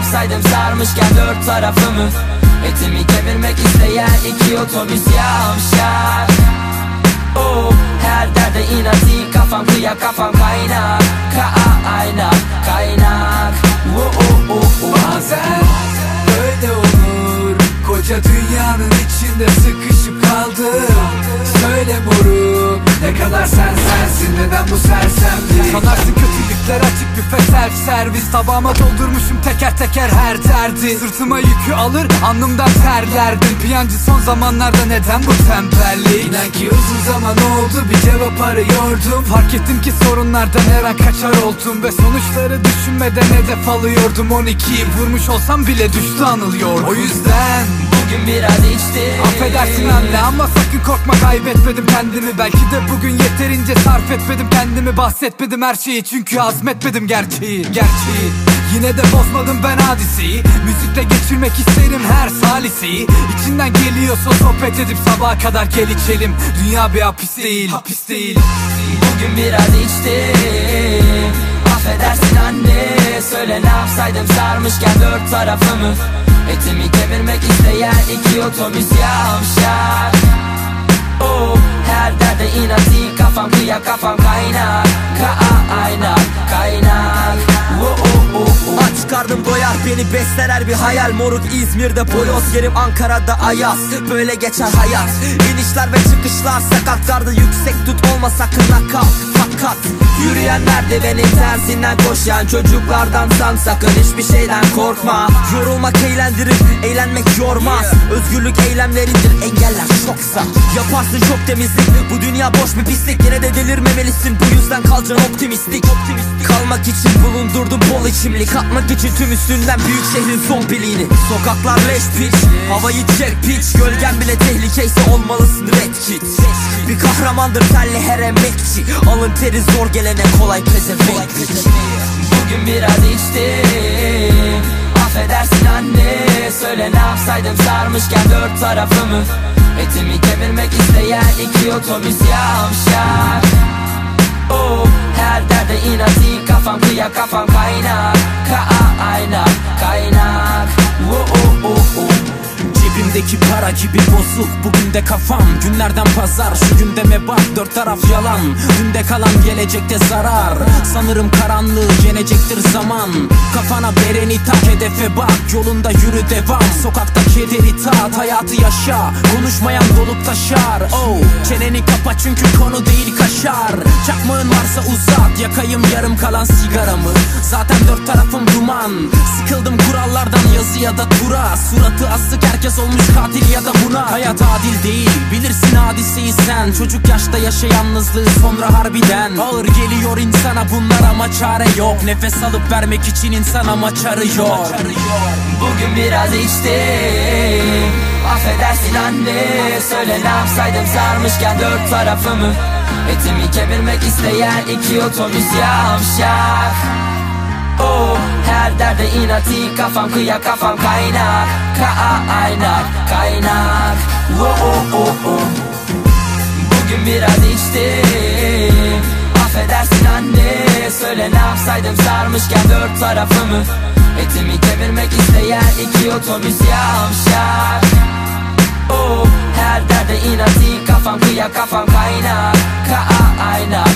yapsaydım sarmışken dört tarafımı. Etimi kemirmek isteyen iki otobüs yavşak. Oh, her derde inatı kafam kıyak kafam kaynak. Kaynak. Bazen öyle olur, koca dünyanın içinde sıkışıp kaldım. Söyle moruk, ne kadar sensin, neden bu sersemlik? Sanarsın kötülükler açık büfe self servis. Tabağıma doldurmuşum teker teker her derdi. Sırtıma yükü alır alnımdan terlerdim. Piyancı son zamanlarda neden bu tembellik? İnan ki uzun zaman oldu bir cevap arıyordum. Fark ettim ki sorunlardan her an kaçar oldum. Ve sonuçları düşünmeden hedef alıyordum. 12'yi vurmuş olsam bile düştü anılıyordum. O yüzden bugün biraz içtim. affedersin anne ama sakın korkma, kaybetmedim kendimi. Belki de bugün yeterince sarf etmedim kendimi. Bahsetmedim her şeyi çünkü azmetmedim gerçeği. Yine de bozmadım ben hadiseyi. Müzikle geçirmek isterim her saliseyi. İçinden geliyorsa sohbet edip sabaha kadar gel içelim. Dünya bir hapis değil. Bugün biraz içtim. Affedersin anne, söyle ne yapsaydım sarmışken dört tarafımı. Etimi kemirmek isteyen iki otobüs yavşak. Oh, her derde inatı kafam kıyak kafam kaynak. Aç karnım doyar, beni besler her bir hayal. Moruk İzmir'de boyoz yerim, Ankara'da ayaz. Böyle geçer hayat, inişler ve çıkışlar. Sakatlarda yüksek tut, olma sakın nakal. Fakat yürüyen merdiveni tersinden koşan çocuklardansan sakın hiçbir şeyden korkma. Yorulmak eğlendirir, eğlenmek yormaz. Özgürlük eylemlerindir, engeller çoksa. Yaparsın çok temizlik, bu dünya boş bir pislik. Yine de delirmemelisin, bu yüzden kalacaksın optimistik. Kalmak için bulundurdum bol içimlik, atmak için tüm üstünden büyük şehrin son biliğini. Sokaklar leş piç, havayı çek piç. Gölgen bile tehlikeyse olmalısın red kit. Bir kahramandır telli her emekçi. Alın teri zor gelene kolay pezevenk. Bugün biraz içtim. Affedersin anne, söyle ne yapsaydım sarmışken dört tarafımı. Etimi kemirmek isteyen iki otobüs yavşak. Oh, her derde inatı kafam kıyak kafam kaynak. Cebimdeki para gibi bozuk, bugün de kafam. Günlerden pazar, şu gündeme bak, dört taraf yalan. Dünde kalan gelecekte zarar. Sanırım karanlığı yenecektir zaman. Kafana bereni tak, hedefe bak, yolunda yürü devam. Sokakta kederi tat, hayatı yaşa. Konuşmayan dolup taşar. Oh, çeneni kapa çünkü konu değil kaşar. Çakmağın varsa uzat, yakayım yarım kalan sigaramı. Zaten dört tarafım duman. Sıkıldım kurallardan, yazı ya da tura. Suratı asık herkes olmuş katil ya da buna. Hayat adil değil, bilirsin hadiseyi sen. Çocuk yaşta yaşa yalnızlığı, sonra harbiden ağır geliyor insana bunlar ama çare yok. Nefes alıp vermek için insan amaç arıyor. Bugün biraz içtim. Affedersin anne, söyle ne yapsaydım sarmışken dört tarafımı. Etimi kemirmek isteyen iki otobüs yavşak. Oh, her derde inatı kafam kıyak kafam kaynak. Bugün biraz içtim. Affedersin anne, söyle ne yapsaydım sarmışken dört tarafımı. Etimi kemirmek isteyen iki otobüs yavşak. Oh, her derde inatı kafam kıyak kafam kaynak.